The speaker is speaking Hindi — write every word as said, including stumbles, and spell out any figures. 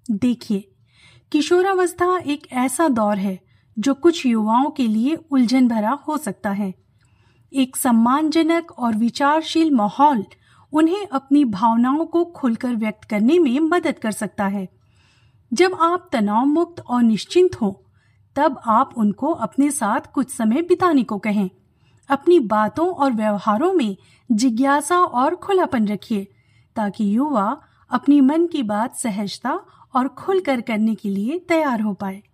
देखिए, किशोरावस्था एक ऐसा दौर है जो कुछ युवाओं के लिए उलझन भरा हो सकता है। एक सम्मानजनक और विचारशील माहौल उन्हें अपनी भावनाओं को खुलकर व्यक्त करने में मदद कर सकता है। जब आप तनाव मुक्त और निश्चिंत हो, तब आप उनको अपने साथ कुछ समय बिताने को कहें। अपनी बातों और व्यवहारों में जिज्ञासा और खुलापन रखिए, ताकि युवा अपनी मन की बात सहजता और खुलकर करने के लिए तैयार हो पाए।